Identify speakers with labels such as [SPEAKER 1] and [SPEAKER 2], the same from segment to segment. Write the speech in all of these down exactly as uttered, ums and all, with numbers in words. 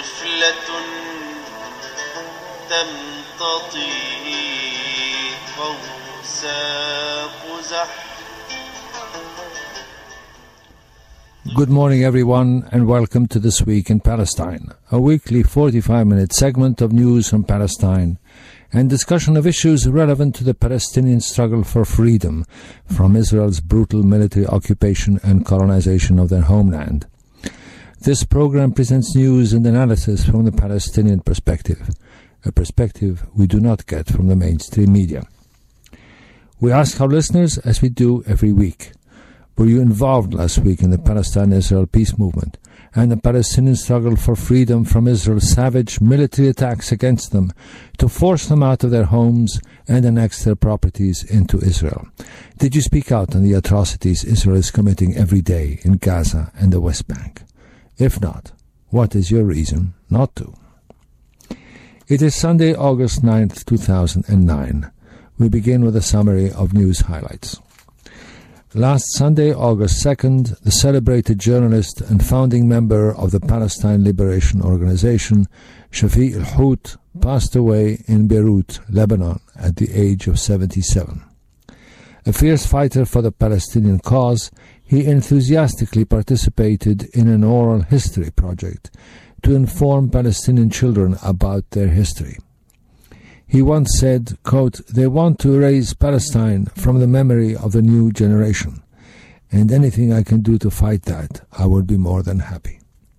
[SPEAKER 1] طفلة تمتطي قوس قزح.
[SPEAKER 2] Good morning, everyone, and welcome to This Week in Palestine, a weekly forty-five minute segment of news from Palestine and discussion of issues relevant to the Palestinian struggle for freedom from Israel's brutal military occupation and colonization of their homeland. This program presents news and analysis from the Palestinian perspective, a perspective we do not get from the mainstream media. We ask our listeners, as we do every week, were you involved last week in the Palestine-Israel peace movement and the Palestinian struggle for freedom from Israel's savage military attacks against them to force them out of their homes and annex their properties into Israel? Did you speak out on the atrocities Israel is committing every day in Gaza and the West Bank? If not, what is your reason not to? It is Sunday, August ninth, two thousand nine. We begin with a summary of news highlights. Last Sunday, August second, the celebrated journalist and founding member of the Palestine Liberation Organization, Shafiq al-Hout, passed away in Beirut, Lebanon, at the age of seventy-seven. A fierce fighter for the Palestinian cause, he enthusiastically participated in an oral history project to inform Palestinian children about their history. He once said, quote, "They want to erase Palestine from the memory of the new generation, and anything I can do to fight that, I would be more than happy."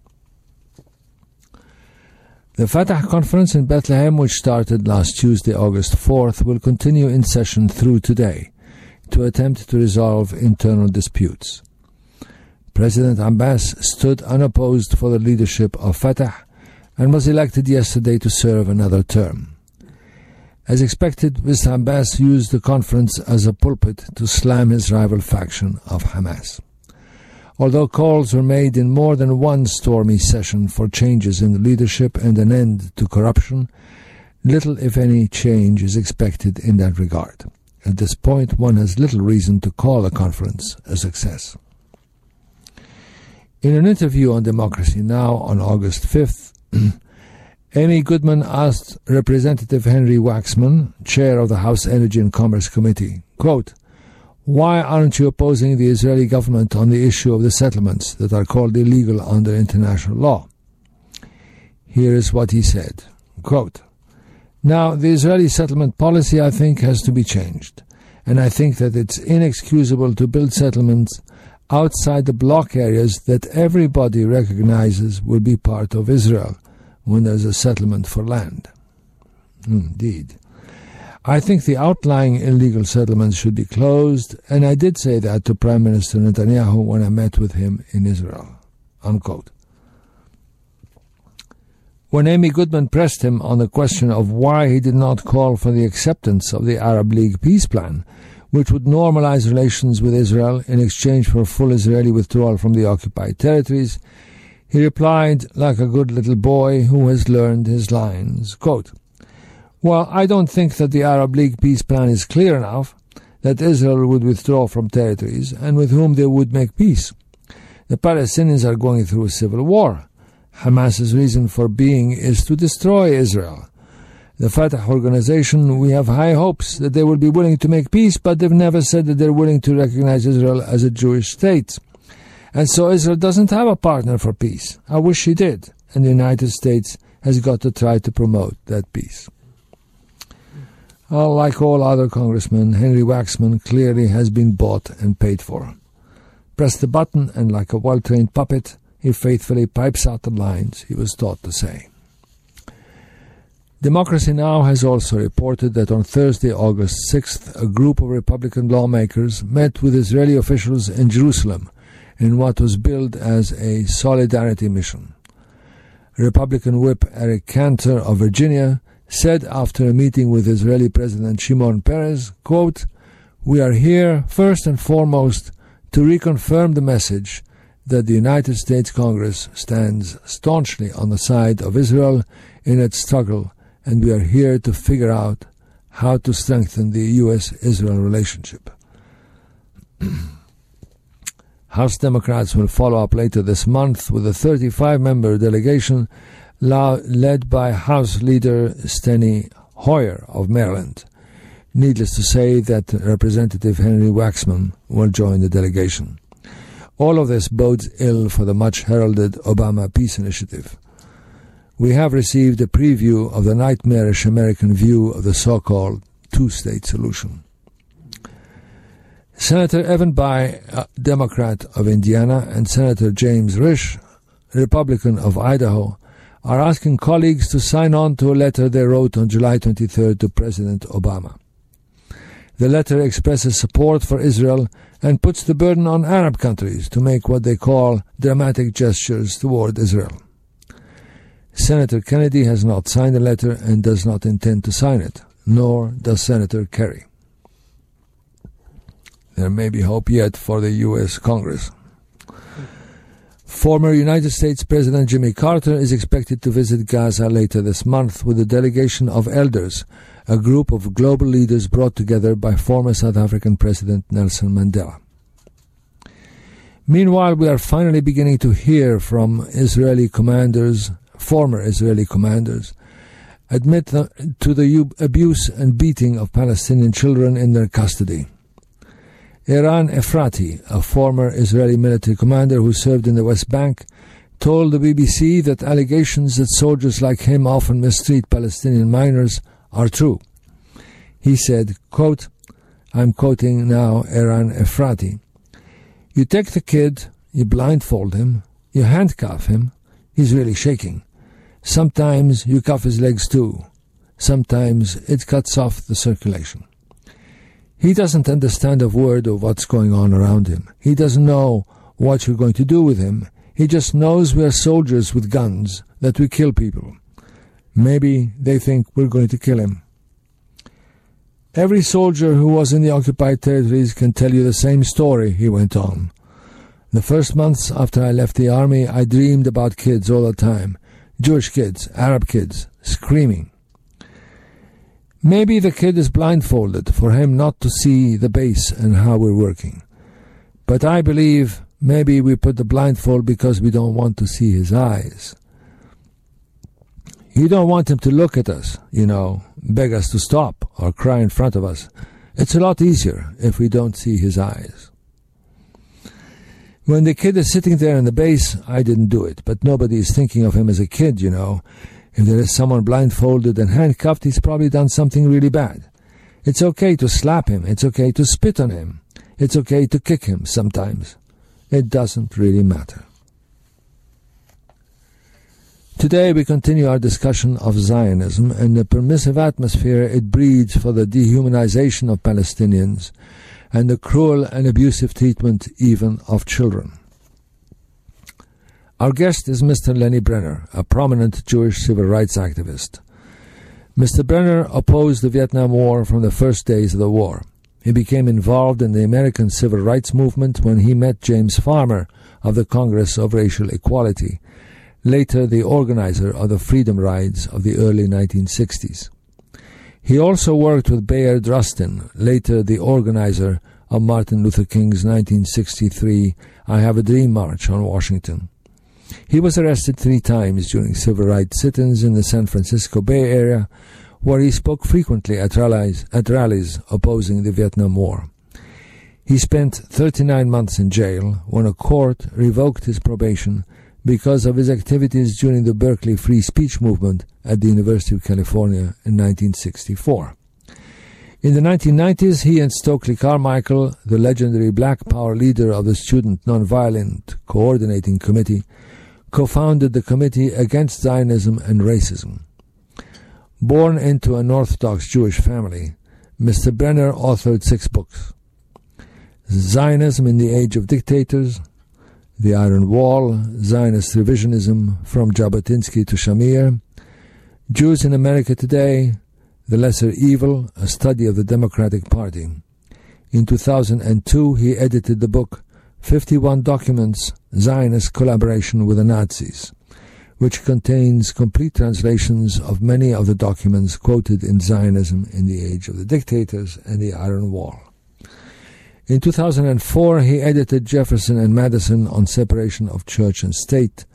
[SPEAKER 2] The Fatah conference in Bethlehem, which started last Tuesday, August fourth, will continue in session through today to attempt to resolve internal disputes. President Abbas stood unopposed for the leadership of Fatah and was elected yesterday to serve another term. As expected, Mister Abbas used the conference as a pulpit to slam his rival faction of Hamas. Although calls were made in more than one stormy session for changes in the leadership and an end to corruption, little, if any, change is expected in that regard. At this point, one has little reason to call the conference a success. In an interview on Democracy Now! On August fifth, Amy Goodman asked Representative Henry Waxman, chair of the House Energy and Commerce Committee, quote, "Why aren't you opposing the Israeli government on the issue of the settlements that are called illegal under international law?" Here is what he said, quote, "Now, the Israeli settlement policy, I think, has to be changed, and I think that it's inexcusable to build settlements outside the block areas that everybody recognizes will be part of Israel when there's a settlement for land." Indeed. I think the outlying illegal settlements should be closed, and I did say that to Prime Minister Netanyahu when I met with him in Israel. Unquote. When Amy Goodman pressed him on the question of why he did not call for the acceptance of the Arab League peace plan, which would normalize relations with Israel in exchange for full Israeli withdrawal from the occupied territories, he replied like a good little boy who has learned his lines, quote, "Well, I don't think that the Arab League peace plan is clear enough that Israel would withdraw from territories and with whom they would make peace. The Palestinians are going through a civil war. Hamas's reason for being is to destroy Israel. The Fatah organization, we have high hopes that they will be willing to make peace, but they've never said that they're willing to recognize Israel as a Jewish state. And so Israel doesn't have a partner for peace. I wish he did. And the United States has got to try to promote that peace." Well, like all other congressmen, Henry Waxman clearly has been bought and paid for. Press the button and like a well-trained puppet, he faithfully pipes out the lines he was taught to say. Democracy Now! Has also reported that on Thursday, August sixth, a group of Republican lawmakers met with Israeli officials in Jerusalem in what was billed as a solidarity mission. Republican Whip Eric Cantor of Virginia said after a meeting with Israeli President Shimon Peres, quote, "We are here first and foremost to reconfirm the message that the United States Congress stands staunchly on the side of Israel in its struggle, and we are here to figure out how to strengthen the U S Israel relationship." House Democrats will follow up later this month with a thirty-five member delegation led by House Leader Steny Hoyer of Maryland. Needless to say that Representative Henry Waxman will join the delegation. All of this bodes ill for the much-heralded Obama Peace Initiative. We have received a preview of the nightmarish American view of the so-called two-state solution. Senator Evan Bayh, a Democrat of Indiana, and Senator James Risch, Republican of Idaho, are asking colleagues to sign on to a letter they wrote on July twenty-third to President Obama. The letter expresses support for Israel and puts the burden on Arab countries to make what they call dramatic gestures toward Israel. Senator Kennedy has not signed the letter and does not intend to sign it, nor does Senator Kerry. There may be hope yet for the U S Congress. Former United States President Jimmy Carter is expected to visit Gaza later this month with a delegation of elders, a group of global leaders brought together by former South African President Nelson Mandela. Meanwhile, we are finally beginning to hear from Israeli commanders, former Israeli commanders, admit the, to the abuse and beating of Palestinian children in their custody. Eran Efrati, a former Israeli military commander who served in the West Bank, told the B B C that allegations that soldiers like him often mistreat Palestinian minors are true. He said, quote, I'm quoting now Eran Efrati, you take the kid, you blindfold him, you handcuff him, he's really shaking. Sometimes you cuff his legs too. Sometimes it cuts off the circulation. He doesn't understand a word of what's going on around him. He doesn't know what you're going to do with him. He just knows we are soldiers with guns, that we kill people. Maybe they think we're going to kill him. Every soldier who was in the occupied territories can tell you the same story, he went on. The first months after I left the army, I dreamed about kids all the time. Jewish kids, Arab kids, screaming. Maybe the kid is blindfolded for him not to see the base and how we're working. But I believe maybe we put the blindfold because we don't want to see his eyes. You don't want him to look at us, you know, beg us to stop or cry in front of us. It's a lot easier if we don't see his eyes. When the kid is sitting there in the base, I didn't do it, but nobody is thinking of him as a kid, you know. If there is someone blindfolded and handcuffed, he's probably done something really bad. It's okay to slap him. It's okay to spit on him. It's okay to kick him sometimes. It doesn't really matter. Today we continue our discussion of Zionism and the permissive atmosphere it breeds for the dehumanization of Palestinians and the cruel and abusive treatment even of children. Our guest is Mister Lenny Brenner, a prominent Jewish civil rights activist. Mister Brenner opposed the Vietnam War from the first days of the war. He became involved in the American civil rights movement when he met James Farmer of the Congress of Racial Equality, later the organizer of the Freedom Rides of the early nineteen sixties. He also worked with Bayard Rustin, later the organizer of Martin Luther King's nineteen sixty-three I Have a Dream March on Washington. He was arrested three times during civil rights sit-ins in the San Francisco Bay Area, where he spoke frequently at rallies, at rallies opposing the Vietnam War. He spent thirty-nine months in jail when a court revoked his probation because of his activities during the Berkeley Free Speech movement at the University of California in nineteen sixty-four. In the nineteen nineties, he and Stokely Carmichael, the legendary Black Power leader of the Student Nonviolent Coordinating Committee, co-founded the Committee Against Zionism and Racism. Born into an Orthodox Jewish family, Mister Brenner authored six books: Zionism in the Age of Dictators, The Iron Wall, Zionist Revisionism from Jabotinsky to Shamir, Jews in America Today, The Lesser Evil, a study of the Democratic Party. In two thousand two, he edited the book fifty-one Documents, Zionist Collaboration with the Nazis, which contains complete translations of many of the documents quoted in Zionism in the Age of the Dictators and The Iron Wall. In two thousand four, he edited Jefferson and Madison on Separation of Church and State,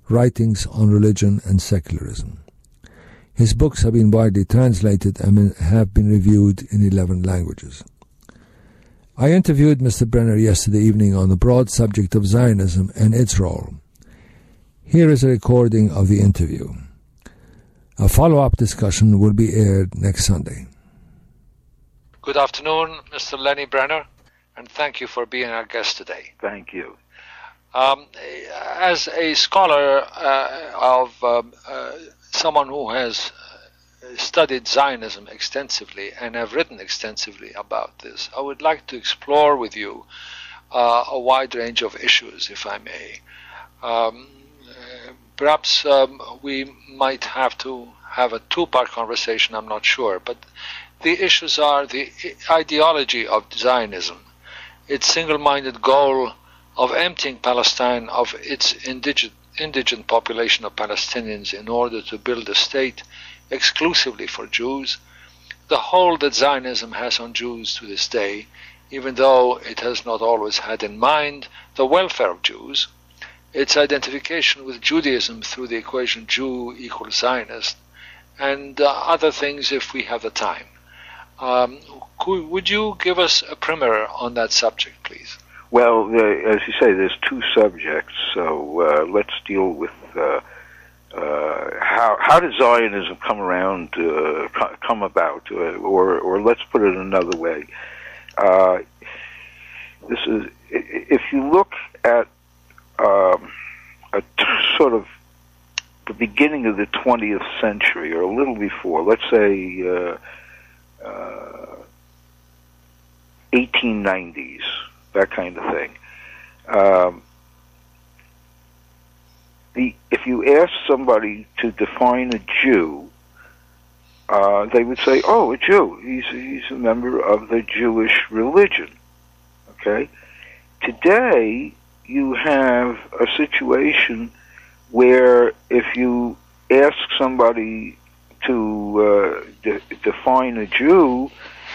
[SPEAKER 2] Writings on Religion and Secularism. His books have been widely translated and have been reviewed in eleven languages. I interviewed Mister Brenner yesterday evening on the broad subject of Zionism and its role. Here is a recording of the interview. A follow-up discussion will be aired next Sunday. Good afternoon, Mister Lenny Brenner, and thank you for being our guest today.
[SPEAKER 3] Thank you.
[SPEAKER 2] Um, as a scholar uh, of um, uh, someone who has studied Zionism extensively and have written extensively about this, I would like to explore with you uh, a wide range of issues, if I may. Um, uh, perhaps um, we might have to have a two-part conversation, I'm not sure, but the issues are the ideology of Zionism, its single-minded goal of emptying Palestine of its indigent, indigent population of Palestinians in order to build a state exclusively for Jews, the hold that Zionism has on Jews to this day, even though it has not always had in mind the welfare of Jews, its identification with Judaism through the equation Jew equals Zionist, and uh, other things if we have the time. Um, could, would you give us a primer on that subject, please?
[SPEAKER 3] Well, uh, as you say, there's two subjects, so uh, let's deal with uh, uh, how how did Zionism come around, uh, come about, uh, or or let's put it another way. Uh, this is if you look at um, a t- sort of the beginning of the twentieth century, or a little before, let's say uh, uh, eighteen nineties. That kind of thing. Um, the if you ask somebody to define a Jew, uh, they would say, "Oh, a Jew. He's he's a member of the Jewish religion." Okay. Today, you have a situation where if you ask somebody to uh, de- define a Jew,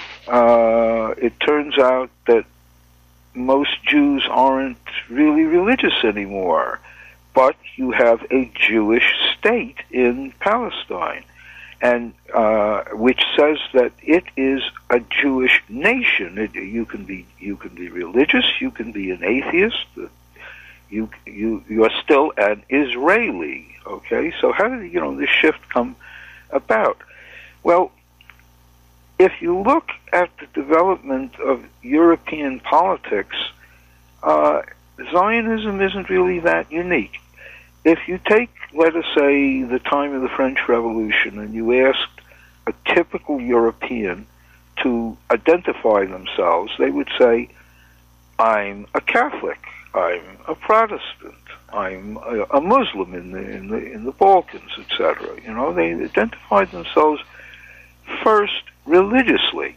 [SPEAKER 3] uh, it turns out that most Jews aren't really religious anymore, but you have a Jewish state in Palestine, and uh, which says that it is a Jewish nation. It, you can be you can be religious, you can be an atheist, you you you are still an Israeli. Okay, so how did you know this shift come about? Well, if you look at the development of European politics, uh, Zionism isn't really that unique. If you take, let us say, the time of the French Revolution, and you asked a typical European to identify themselves, they would say, "I'm a Catholic, I'm a Protestant, I'm a, a Muslim in the in the in the Balkans, et cetera" You know, they identified themselves first religiously.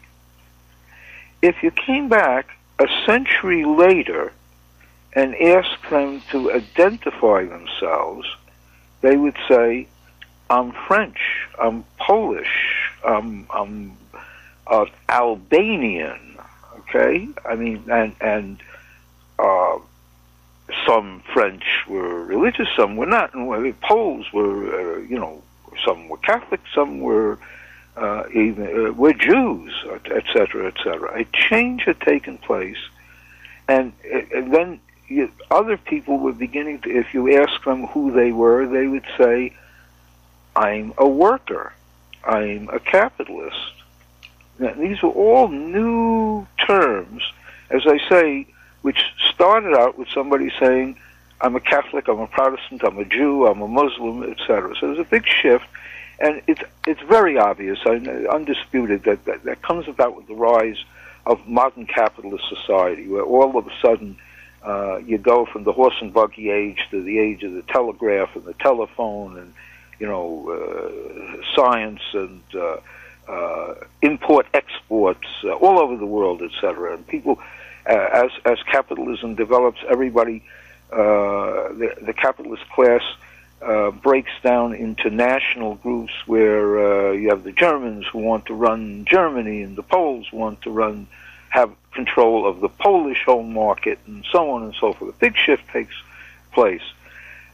[SPEAKER 3] If you came back a century later and asked them to identify themselves, they would say, "I'm French, I'm Polish, I'm, I'm uh, Albanian." Okay, I mean, and and uh, some French were religious, some were not, and the Poles were, uh, you know, some were Catholic, some were Uh, even uh, were Jews, et cetera, et cetera. A change had taken place, and, and then you, other people were beginning to. If you ask them who they were, they would say, "I'm a worker, I'm a capitalist." Now, these are all new terms, as I say, which started out with somebody saying, "I'm a Catholic, I'm a Protestant, I'm a Jew, I'm a Muslim," et cetera. So there's a big shift. And it's it's very obvious, undisputed, that, that that comes about with the rise of modern capitalist society, where all of a sudden uh, you go from the horse and buggy age to the age of the telegraph and the telephone, and you know uh, science and uh, uh, import exports uh, all over the world, et cetera. And people, uh, as as capitalism develops, everybody, uh, the the capitalist class Uh, breaks down into national groups where uh, you have the Germans who want to run Germany, and the Poles want to run, have control of the Polish home market, and so on and so forth. A big shift takes place.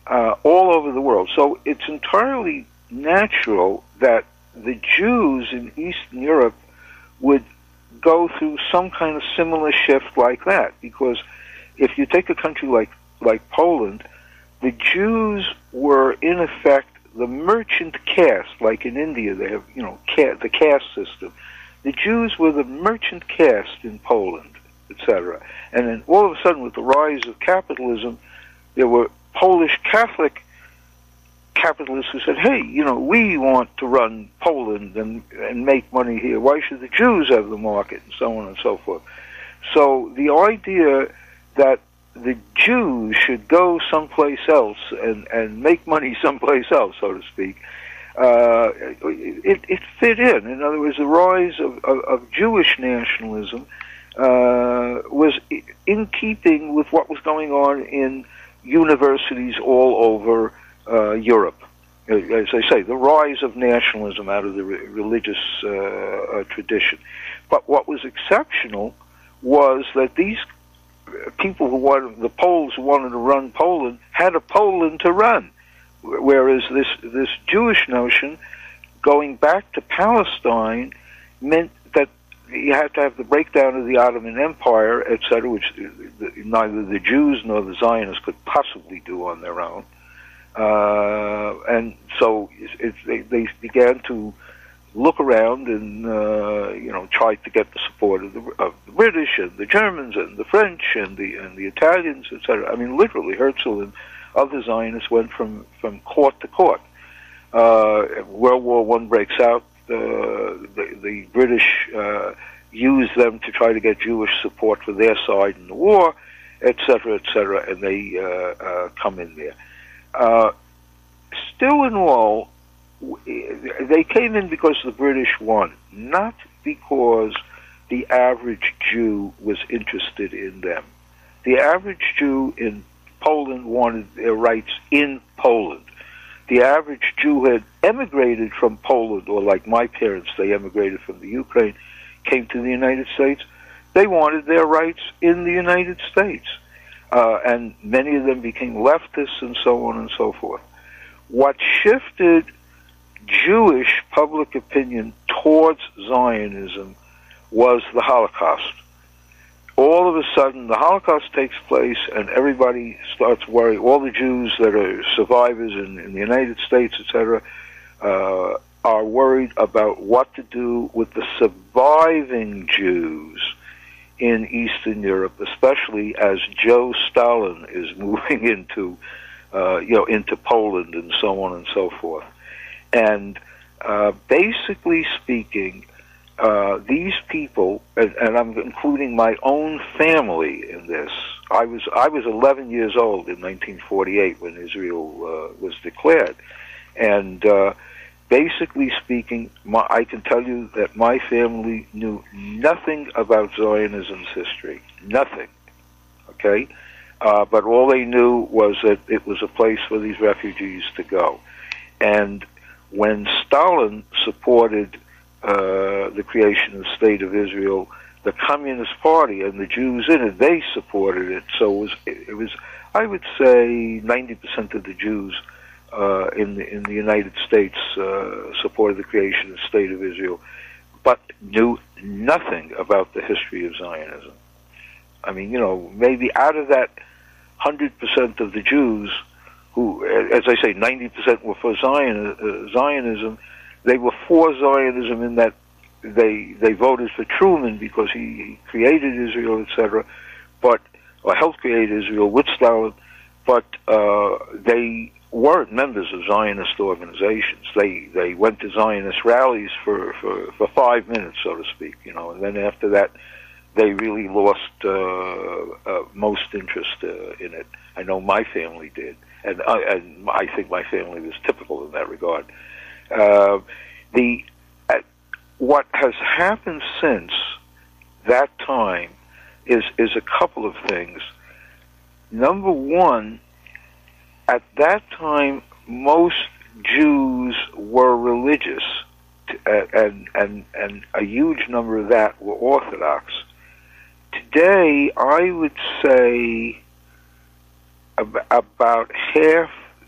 [SPEAKER 3] uh, all over the world. So it's entirely natural that the Jews in Eastern Europe would go through some kind of similar shift like that, because if you take a country like like Poland, the Jews were in effect the merchant caste, like in India they have, you know, ca- the caste system. The Jews were the merchant caste in Poland, et cetera. And then all of a sudden, with the rise of capitalism, there were Polish Catholic capitalists who said, hey, you know, we want to run Poland and, and make money here. Why should the Jews have the market? And so on and so forth. So the idea that the Jews should go someplace else and, and make money someplace else, so to speak, uh, it, it fit in. In other words, the rise of, of, of Jewish nationalism uh, was in keeping with what was going on in universities all over uh, Europe. As I say, the rise of nationalism out of the re- religious uh, uh, tradition. But what was exceptional was that these people who wanted, the Poles who wanted to run Poland, had a Poland to run. Whereas this, this Jewish notion, going back to Palestine, meant that you had to have the breakdown of the Ottoman Empire, et cetera, which neither the Jews nor the Zionists could possibly do on their own. Uh, and so it, they, they began to look around and, uh, you know, try to get the support of the, of the British and the Germans and the French and the and the Italians, et cetera. I mean, literally, Herzl and other Zionists went from, from court to court. Uh, World War One breaks out. Uh, the, the British uh, use them to try to get Jewish support for their side in the war, et cetera, et cetera, and they uh, uh, come in there. Uh, still in all, they came in because the British won, not because the average Jew was interested in them. The average Jew in Poland wanted their rights in Poland. The average Jew had emigrated from Poland, or like my parents, they emigrated from the Ukraine, came to the United States. They wanted their rights in the United States. Uh, and many of them became leftists and so on and so forth. What shifted Jewish public opinion towards Zionism was the Holocaust. All of a sudden, the Holocaust takes place, and everybody starts worrying. All the Jews that are survivors in, in the United States, et cetera, uh, are worried about what to do with the surviving Jews in Eastern Europe, especially as Joe Stalin is moving into, uh, you know, into Poland and so on and so forth. And uh, basically speaking, uh, these people, and, and I'm including my own family in this. I was I was eleven years old in nineteen forty-eight when Israel uh, was declared, and uh, basically speaking, my, I can tell you that my family knew nothing about Zionism's history, nothing. Okay, uh, but all they knew was that it was a place for these refugees to go, and when Stalin supported uh, the creation of the State of Israel, the Communist Party and the Jews in it, they supported it. So it was, it was I would say, ninety percent of the Jews uh, in the in the United States uh, supported the creation of the State of Israel, but knew nothing about the history of Zionism. I mean, you know, maybe out of that one hundred percent of the Jews, who, as I say, ninety percent were for Zion, uh, Zionism, they were for Zionism in that they they voted for Truman because he, he created Israel, et cetera, but, or helped create Israel with Stalin, but uh, they weren't members of Zionist organizations. They they went to Zionist rallies for, for, for five minutes, so to speak, you know, and then after that, they really lost uh, uh, most interest uh, in it. I know my family did. And I, and I think my family was typical in that regard. Uh, the uh, what has happened since that time is is a couple of things. Number one, at that time, most Jews were religious, uh, and and and a huge number of that were Orthodox. Today, I would say about half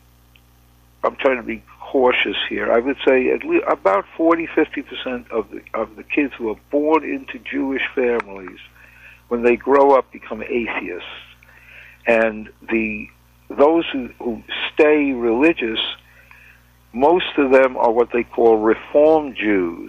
[SPEAKER 3] trying to be cautious here. I would say at least about forty, fifty percent of the of the kids who are born into Jewish families, when they grow up, become atheists, and the those who, who stay religious, most of them are what they call Reform Jews,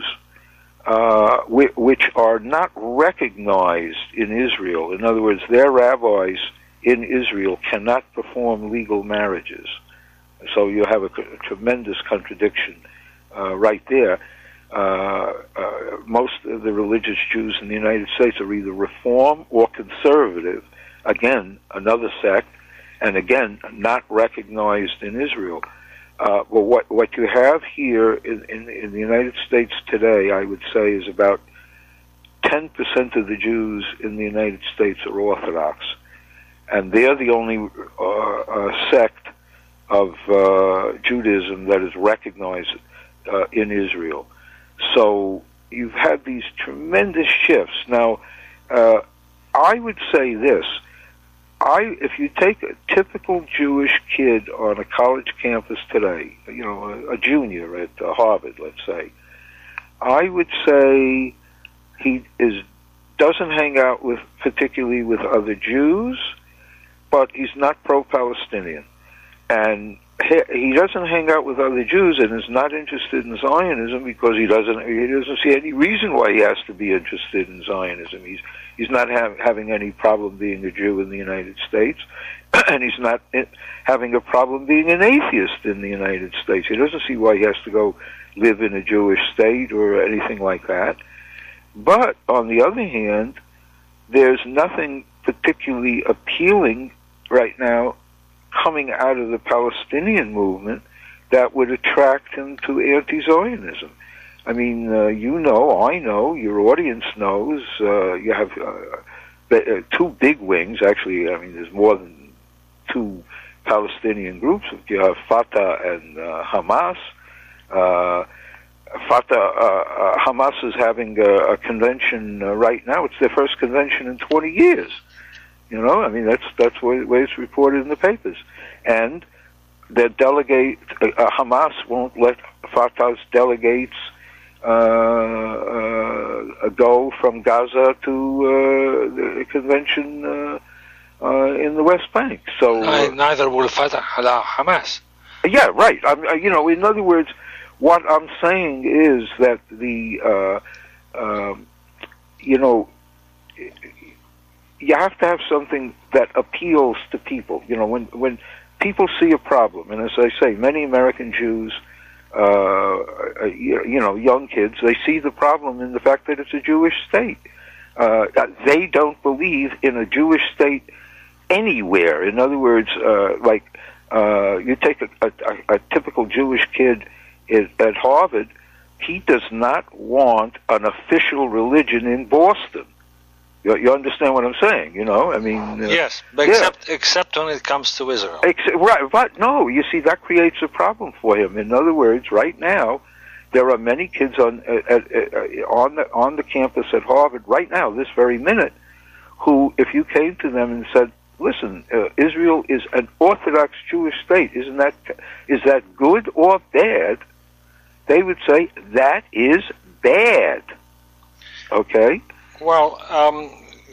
[SPEAKER 3] uh, which, which are not recognized in Israel. In other words, their rabbis in Israel cannot perform legal marriages. So you have a, a tremendous contradiction uh, right there. Uh, uh, most of the religious Jews in the United States are either Reform or Conservative, again, another sect, and again, not recognized in Israel. Uh, well, what what you have here in, in, in the United States today, I would say, is about ten percent of the Jews in the United States are Orthodox, and they're the only uh, uh, sect of uh, Judaism that is recognized uh, in Israel. So you've had these tremendous shifts. Now, uh, I would say this. I, if you take a typical Jewish kid on a college campus today, you know, a, a junior at uh, Harvard, let's say, I would say he is doesn't hang out with particularly with other Jews, but he's not pro-Palestinian. And he, he doesn't hang out with other Jews and is not interested in Zionism because he doesn't he doesn't see any reason why he has to be interested in Zionism. He's he's not have, having any problem being a Jew in the United States, and he's not having a problem being an atheist in the United States. He doesn't see why he has to go live in a Jewish state or anything like that. But on the other hand, there's nothing particularly appealing right now coming out of the Palestinian movement that would attract him to anti-Zionism. I mean, uh, you know, I know, your audience knows, uh, you have uh, two big wings, actually. I mean, there's more than two Palestinian groups. You have Fatah and uh, Hamas. Uh, Fatah, uh, uh, Hamas is having a, a convention uh, right now. It's their first convention in twenty years. You know, I mean, that's that's the way it's reported in the papers. And their delegate, uh, Hamas won't let Fatah's delegates uh, uh, go from Gaza to uh, the convention uh, uh, in the West Bank. So uh,
[SPEAKER 4] neither will Fatah allow Hamas.
[SPEAKER 3] Yeah, right. I'm, you know, in other words, what I'm saying is that the, uh, um, you know, you have to have something that appeals to people. You know, when when people see a problem, and as I say, many American Jews, uh, you, you know, young kids, they see the problem in the fact that it's a Jewish state. Uh, they don't believe in a Jewish state anywhere. In other words, uh, like uh, you take a, a, a typical Jewish kid at, at Harvard, he does not want an official religion in Boston. You, you understand what I'm saying? You know, I mean. Uh,
[SPEAKER 4] yes, but
[SPEAKER 3] yeah.
[SPEAKER 4] except except when it comes to Israel.
[SPEAKER 3] Except, right, but no, you see, that creates a problem for him. In other words, right now, there are many kids on uh, uh, on the on the campus at Harvard right now, this very minute, who, if you came to them and said, "Listen, uh, Israel is an Orthodox Jewish state. Isn't that is that good or bad?" They would say that is bad. Okay.
[SPEAKER 4] Well, um,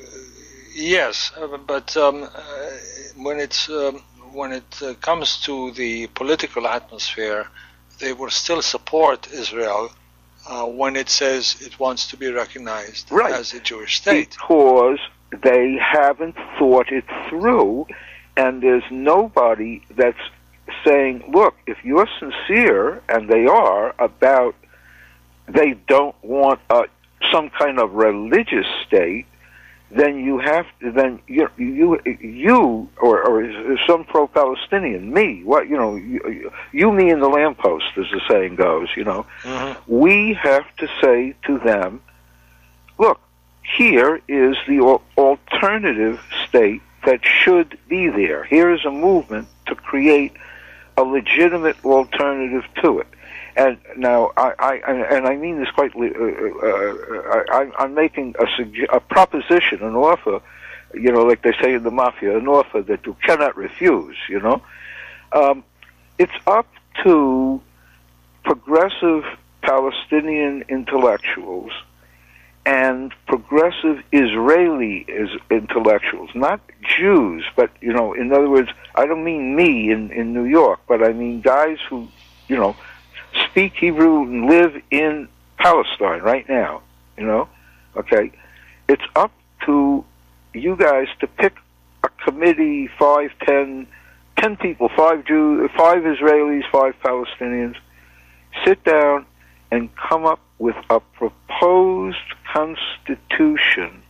[SPEAKER 4] yes, but um, uh, when it's um, when it uh, comes to the political atmosphere, they will still support Israel uh, when it says it wants to be recognized
[SPEAKER 3] right.
[SPEAKER 4] as a Jewish state.
[SPEAKER 3] Because they haven't thought it through, and there's nobody that's saying, look, if you're sincere, and they are, about they don't want a some kind of religious state, then you have to, then you you you or, or some pro-Palestinian, me, what you know, you, you me and the lamppost, as the saying goes. You know, mm-hmm. We have to say to them, look, here is the alternative state that should be there. Here is a movement to create a legitimate alternative to it. And now, I, I and I mean this quite. Uh, uh, I, I'm making a, suge- a proposition, an offer, you know, like they say in the mafia, an offer that you cannot refuse. You know, um, it's up to progressive Palestinian intellectuals and progressive Israeli is intellectuals, not Jews, but, you know, in other words, I don't mean me in, in New York, but I mean guys who, you know, speak Hebrew and live in Palestine right now, you know, okay? It's up to you guys to pick a committee, five, ten, ten people, five Jews, five Israelis, five Palestinians, sit down and come up with a proposed constitution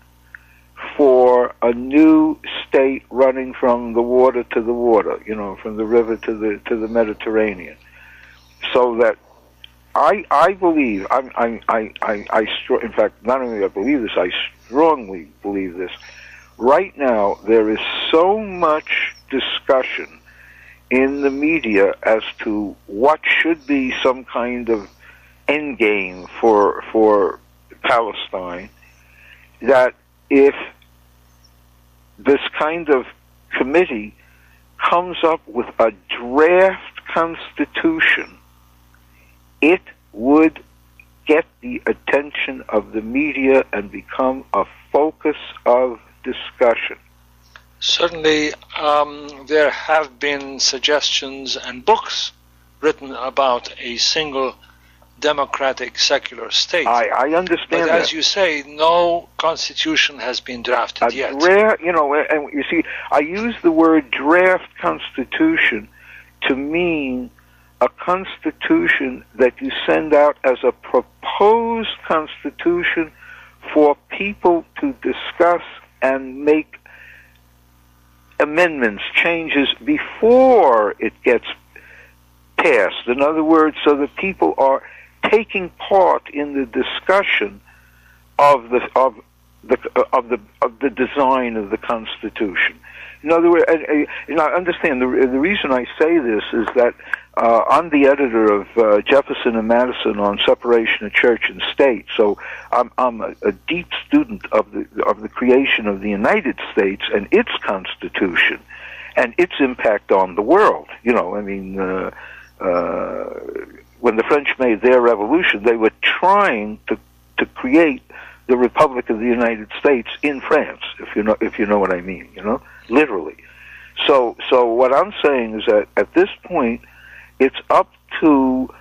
[SPEAKER 3] for a new state running from the water to the water, you know, from the river to the to the Mediterranean, so that I I believe I I I I, I str- in fact not only I believe this, I strongly believe this. Right now there is so much discussion in the media as to what should be some kind of end game for for Palestine, that if this kind of committee comes up with a draft constitution, it would get the attention of the media and become a focus of discussion.
[SPEAKER 4] Certainly, um, there have been suggestions and books written about a single democratic secular state.
[SPEAKER 3] I, I understand
[SPEAKER 4] but
[SPEAKER 3] that.
[SPEAKER 4] as you say, no constitution has been drafted
[SPEAKER 3] a
[SPEAKER 4] yet.
[SPEAKER 3] Dra- you know, and you see, I use the word draft constitution to mean a constitution that you send out as a proposed constitution for people to discuss and make amendments, changes before it gets passed. In other words, so that people are taking part in the discussion of the of the of the of the design of the Constitution. In other words, and, and I understand the the reason I say this is that uh, I'm the editor of uh, Jefferson and Madison on separation of church and state, so I'm I'm a, a deep student of the of the creation of the United States and its Constitution and its impact on the world. You know, I mean. Uh, uh, When the French made their revolution, they were trying to to create the Republic of the United States in France, if you know if you know what I mean, you know, literally. So so what I'm saying is that at this point, it's up to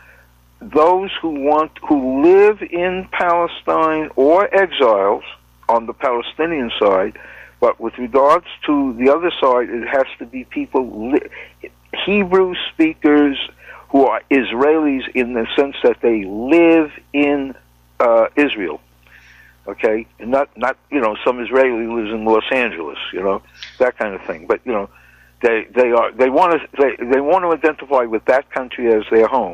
[SPEAKER 3] those who want who live in Palestine or exiles on the Palestinian side, but with regards to the other side, it has to be people li- Hebrew speakers who are Israelis in the sense that they live in uh, Israel, okay? Not, not you know, some Israeli lives in Los Angeles, you know, that kind of thing. But you know, they they are they want to they they want to identify with that country as their home.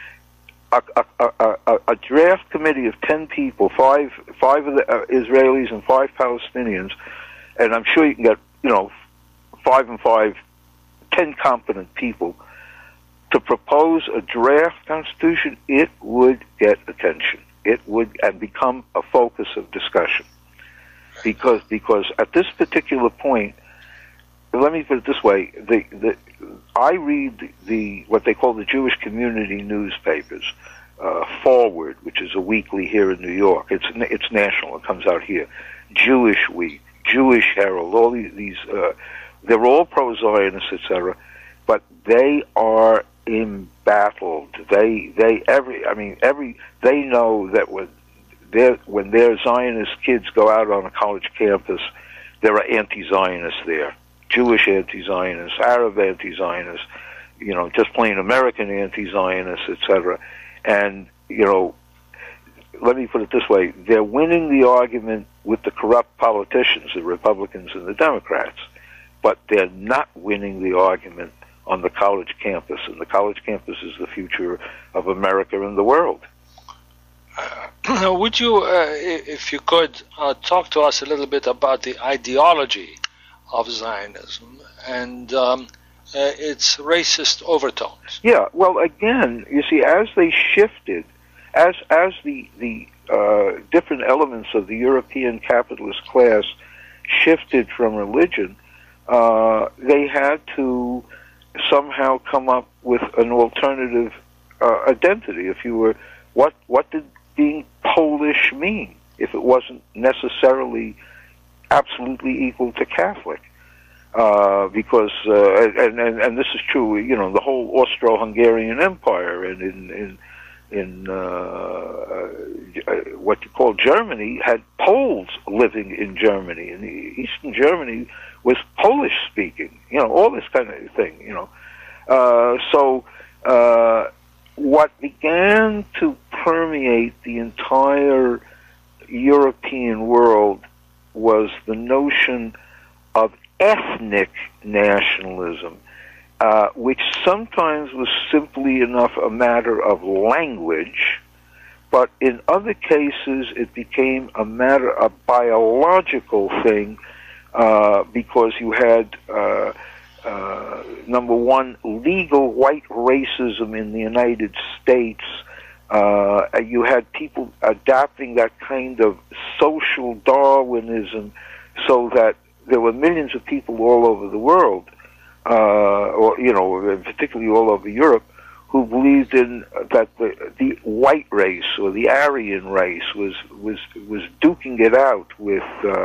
[SPEAKER 3] A, a, a, a, a draft committee of ten people, five five of the uh, Israelis and five Palestinians, and I'm sure you can get you know five and five, ten competent people to propose a draft constitution. It would get attention. It would and become a focus of discussion. Because because at this particular point, let me put it this way: the the I read the, the what they call the Jewish community newspapers, uh, Forward, which is a weekly here in New York. It's it's national. It comes out here. Jewish Week, Jewish Herald. All these, these uh, they're all pro-Zionist, et cetera. But they are embattled. They they every I mean every they know that when their when their Zionist kids go out on a college campus, there are anti-Zionists there, Jewish anti-Zionists, Arab anti-Zionists, you know, just plain American anti-Zionists, et cetera. And you know, let me put it this way: they're winning the argument with the corrupt politicians, the Republicans and the Democrats, but they're not winning the argument on the college campus, and the college campus is the future of America and the world.
[SPEAKER 4] Uh, would you, uh, if you could, uh, talk to us a little bit about the ideology of Zionism and um, uh, its racist overtones?
[SPEAKER 3] Yeah, well, again, you see, as they shifted, as as the the uh, different elements of the European capitalist class shifted from religion, uh, they had to somehow come up with an alternative uh, identity. If you were, what what did being Polish mean if it wasn't necessarily absolutely equal to Catholic? Uh, because uh, and, and and this is true, you know, the whole Austro-Hungarian Empire and in in in uh, uh, what you call Germany had Poles living in Germany, and Eastern Germany was Polish speaking, you know, all this kind of thing, you know. Uh, so uh, what began to permeate the entire European world was the notion of ethnic nationalism, uh, which sometimes was simply enough a matter of language, but in other cases it became a matter of biological thing, uh, because you had, uh, uh, number one, legal white racism in the United States. Uh, you had people adapting that kind of social Darwinism, so that there were millions of people all over the world, uh, or you know, particularly all over Europe, who believed in uh, that the the white race or the Aryan race was was was duking it out with uh,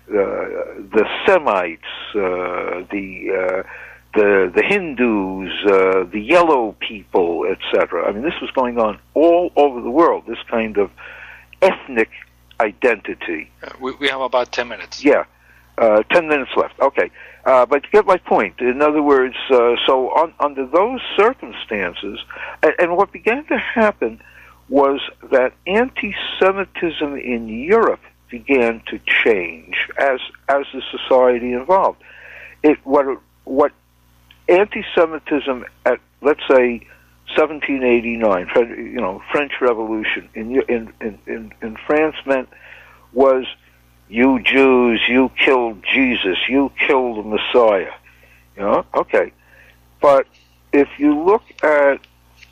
[SPEAKER 3] the the Semites, uh, the uh, the the Hindus, uh, the yellow people, et cetera. I mean, this was going on all over the world. This kind of ethnic identity.
[SPEAKER 4] Uh, we we have about ten minutes.
[SPEAKER 3] Yeah. Uh, ten minutes left. Okay. Uh, but you get my point. In other words, uh, so on, under those circumstances, and, and what began to happen was that anti-Semitism in Europe began to change as as the society evolved. It what what anti-Semitism at, let's say, seventeen eighty-nine, you know, French Revolution in in in in, in France meant was, you Jews, you killed Jesus, you killed the Messiah. You know, okay. But if you look at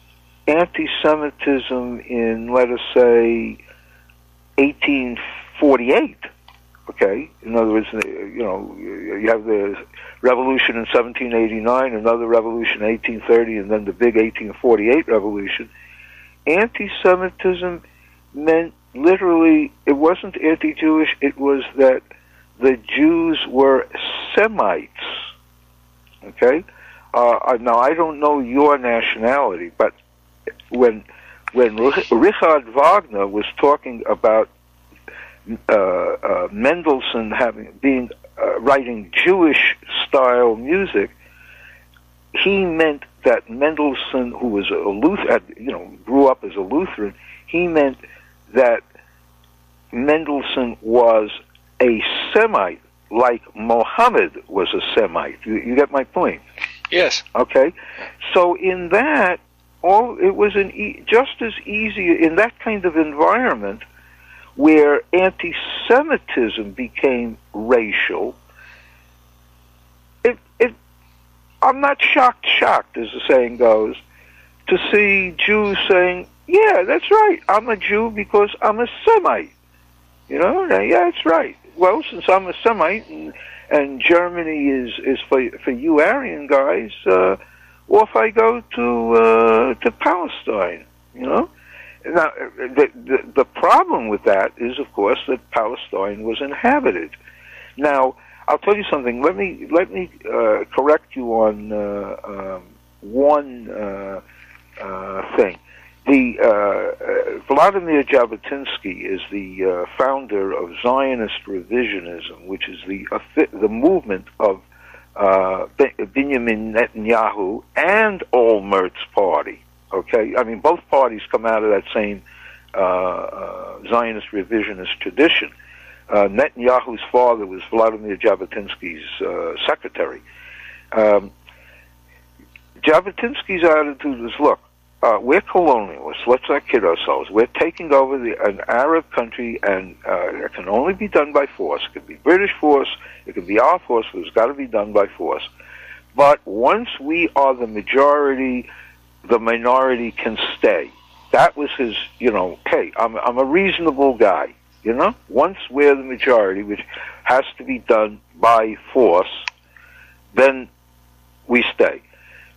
[SPEAKER 3] anti-Semitism in, let us say, eighteen forty-eight, okay, in other words, you know, you have the revolution in seventeen eighty-nine, another revolution in eighteen thirty, and then the big eighteen forty-eight revolution, anti-Semitism meant literally, it wasn't anti-Jewish, it was that the Jews were Semites, okay? Uh, now, I don't know your nationality, but when when Richard Wagner was talking about uh, uh, Mendelssohn having being uh, writing Jewish-style music, he meant that Mendelssohn, who was a Lutheran, you know, grew up as a Lutheran, he meant that Mendelssohn was a Semite, like Mohammed was a Semite. You, you get my point?
[SPEAKER 4] Yes.
[SPEAKER 3] Okay. So in that, all it was an e- just as easy in that kind of environment where anti-Semitism became racial. It, it, I'm not shocked, shocked, as the saying goes, to see Jews saying, yeah, that's right. I'm a Jew because I'm a Semite. You know, yeah, that's right. Well, since I'm a Semite and, and Germany is, is for for you Aryan guys, uh, off I go to uh, to Palestine. You know, now the, the the problem with that is, of course, that Palestine was inhabited. Now, I'll tell you something. Let me let me uh, correct you on uh, um, one uh, uh, thing. The uh, uh, Vladimir Jabotinsky is the uh, founder of Zionist revisionism, which is the uh, the movement of uh, Benjamin Netanyahu and Olmert's party. Okay, I mean both parties come out of that same uh, uh, Zionist revisionist tradition. Uh, Netanyahu's father was Vladimir Jabotinsky's uh, secretary. Um, Jabotinsky's attitude was, look, Uh, we're colonialists. Let's not kid ourselves. We're taking over the, an Arab country, and uh, it can only be done by force. It could be British force. It could be our force, but it's got to be done by force. But once we are the majority, the minority can stay. That was his, you know, hey, I'm, I'm a reasonable guy, you know? Once we're the majority, which has to be done by force, then we stay.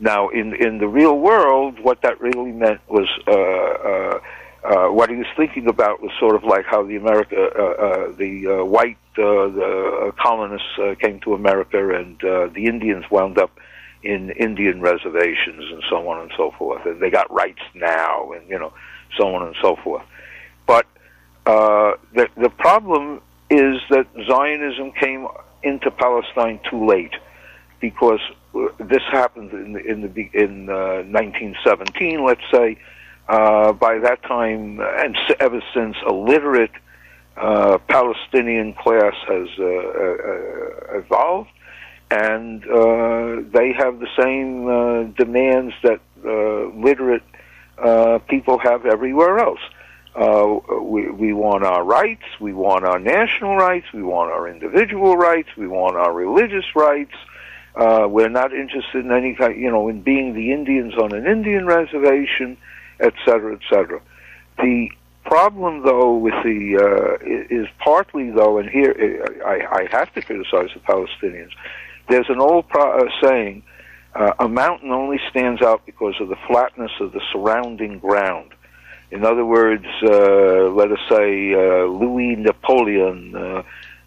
[SPEAKER 3] Now, in in the real world, what that really meant was uh, uh, uh, what he was thinking about was sort of like how the America, uh, uh, the uh, white uh, the colonists uh, came to America, and uh, the Indians wound up in Indian reservations and so on and so forth, and they got rights now, and you know, so on and so forth. But uh, the the problem is that Zionism came into Palestine too late, because this happened in the, in the in uh, nineteen seventeen, let's say. Uh, by that time, and ever since, a literate uh, Palestinian class has uh, uh, evolved, and uh, they have the same uh, demands that uh, literate uh, people have everywhere else. Uh, we, we want our rights, we want our national rights, we want our individual rights, we want our religious rights. Uh, we're not interested in any kind, you know, in being the Indians on an Indian reservation, et cetera, et cetera. The problem, though, with the uh, is partly, though, and here I, I have to criticize the Palestinians. There's an old pro- uh, saying, uh, a mountain only stands out because of the flatness of the surrounding ground. In other words, uh, let us say uh, Louis Napoleon uh,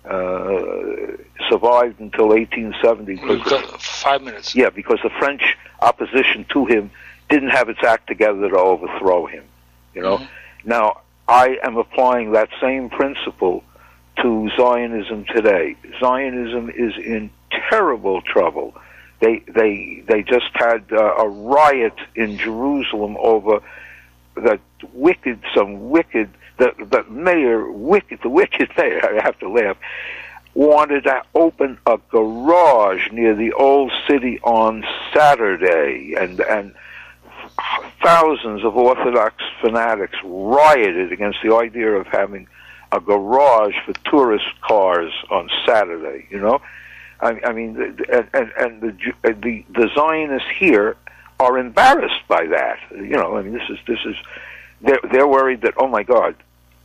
[SPEAKER 3] uh, survived until eighteen seventy.
[SPEAKER 4] We've got five minutes.
[SPEAKER 3] Yeah, because the French opposition to him didn't have its act together to overthrow him. You know. Mm-hmm. Now, I am applying that same principle to Zionism today. Zionism is in terrible trouble. They they they just had uh, a riot in Jerusalem over that wicked, some wicked, the the mayor, wicked, the wicked mayor. I have to laugh. Wanted to open a garage near the old city on Saturday, and and thousands of Orthodox fanatics rioted against the idea of having a garage for tourist cars on Saturday. You know, I, I mean, and and, and the, the the Zionists here are embarrassed by that. You know, I mean, this is this is they're they're worried that, oh my God,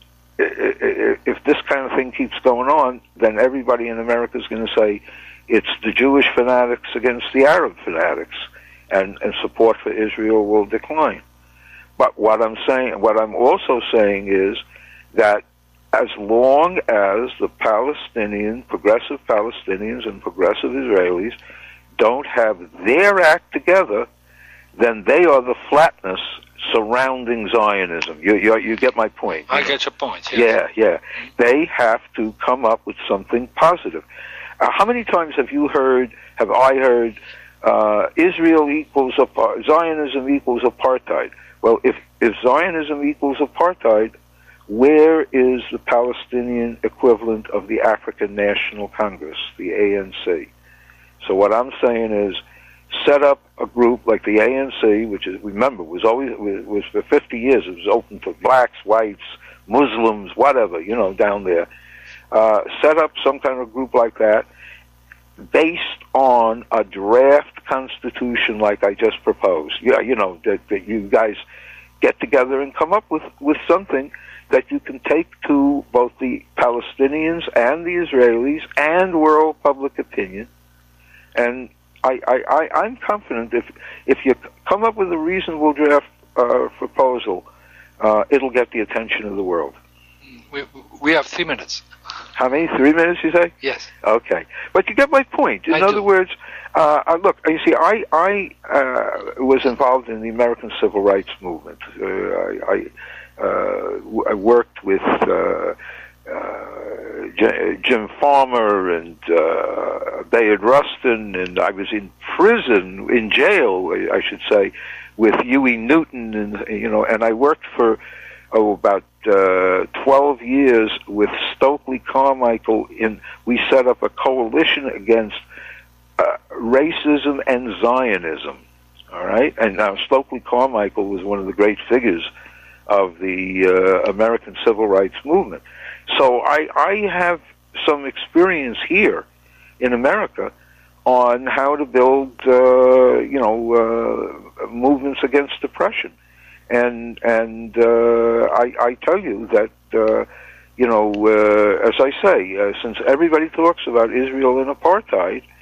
[SPEAKER 3] if this kind of thing keeps going on, then everybody in America is going to say it's the Jewish fanatics against the Arab fanatics, and and support for Israel will decline. But what I'm saying, what I'm also saying is that as long as the Palestinian, progressive Palestinians and progressive Israelis don't have their act together, then they are the flatness surrounding Zionism. You, you, you get my point.
[SPEAKER 4] I get your point.
[SPEAKER 3] Yes. Yeah, yeah. They have to come up with something positive. Uh, how many times have you heard, have I heard, uh, Israel equals, apart, Zionism equals apartheid? Well, if, if Zionism equals apartheid, where is the Palestinian equivalent of the African National Congress, the A N C? So what I'm saying is, set up a group like the A N C, which is, remember, was always was for fifty years. It was open to blacks, whites, Muslims, whatever, you know, down there. Uh, set up some kind of group like that, based on a draft constitution, like I just proposed. Yeah, you know, that, that you guys get together and come up with with something that you can take to both the Palestinians and the Israelis and world public opinion. And I, I, I, I'm confident if if you come up with a reasonable draft uh, proposal, uh, it'll get the attention of the world.
[SPEAKER 4] We we have three minutes.
[SPEAKER 3] How many? Three minutes, you say?
[SPEAKER 4] Yes.
[SPEAKER 3] Okay. But you get my point. In
[SPEAKER 4] I
[SPEAKER 3] other
[SPEAKER 4] do.
[SPEAKER 3] words, uh, look, you see, I, I uh, was involved in the American Civil Rights Movement. Uh, I, I, uh, I worked with uh, uh, J- Jim Farmer and uh, Bayard Rustin, and I was in prison, in jail, I should say, with Huey Newton, and you know, and I worked for oh about uh, twelve years with Stokely Carmichael. In we set up a coalition against uh, racism and Zionism. All right, and now Stokely Carmichael was one of the great figures of the uh, American Civil Rights Movement. So I, I have some experience here in America on how to build, uh, you know, uh, movements against oppression. And and uh, I, I tell you that, uh, you know, uh, as I say, uh, since everybody talks about Israel and apartheid,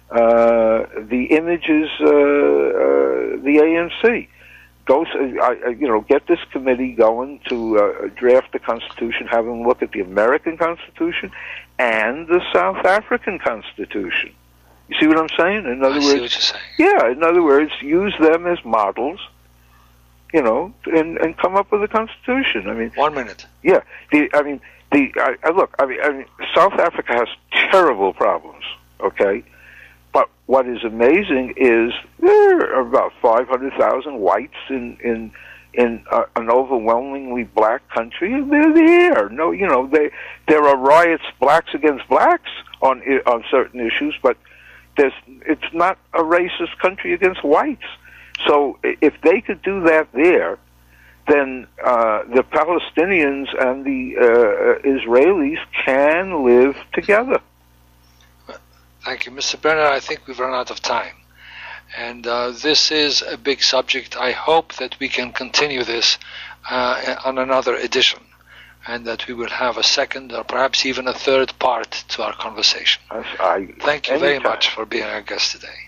[SPEAKER 3] uh, the images, uh, uh, the A N C. Go, uh, you know, get this committee going to uh, draft the Constitution, have them look at the American Constitution and the South African Constitution. You see what I'm saying? In other
[SPEAKER 4] I
[SPEAKER 3] words,
[SPEAKER 4] see what you're saying.
[SPEAKER 3] Yeah, in other words, use them as models, you know, and, and come up with a Constitution. I mean,
[SPEAKER 4] one minute.
[SPEAKER 3] Yeah, the I mean, the I, I look. I mean, I mean, South Africa has terrible problems. Okay. But what is amazing is there are about five hundred thousand whites in in in uh, an overwhelmingly black country, and they're there. No, you know, they there are riots, blacks against blacks on on certain issues, but there's it's not a racist country against whites. So if they could do that there, then uh, the Palestinians and the uh, Israelis can live together.
[SPEAKER 4] Thank you, Mister Brenner. I think we've run out of time. And uh, this is a big subject. I hope that we can continue this uh, on another edition, and that we will have a second or perhaps even a third part to our conversation.
[SPEAKER 3] I, I,
[SPEAKER 4] Thank you
[SPEAKER 3] anytime.
[SPEAKER 4] very much for being our guest today.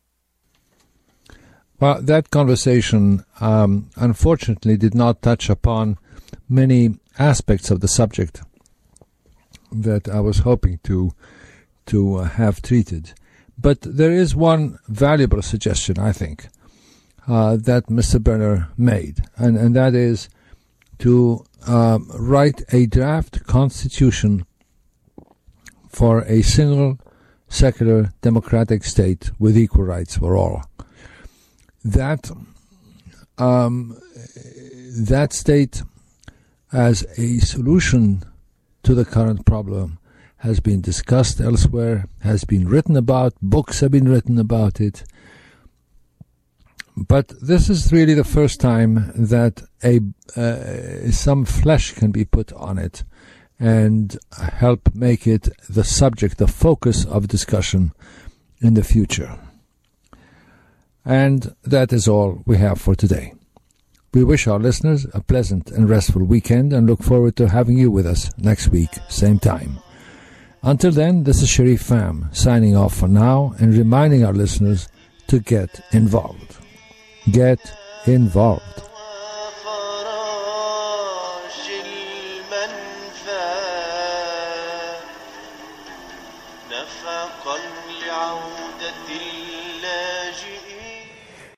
[SPEAKER 2] Well, that conversation um, unfortunately did not touch upon many aspects of the subject that I was hoping to to uh, have treated. But there is one valuable suggestion, I think, uh, that Mister Brenner made, and, and that is to um, write a draft constitution for a single, secular, democratic state with equal rights for all. That um, that state as a solution to the current problem has been discussed elsewhere, has been written about, books have been written about it. But this is really the first time that a uh, some flesh can be put on it and help make it the subject, the focus of discussion in the future. And that is all we have for today. We wish our listeners a pleasant and restful weekend and look forward to having you with us next week, same time. Until then, this is Sharif Pham signing off for now and reminding our listeners to get involved. Get involved.
[SPEAKER 1] نفقا لعودة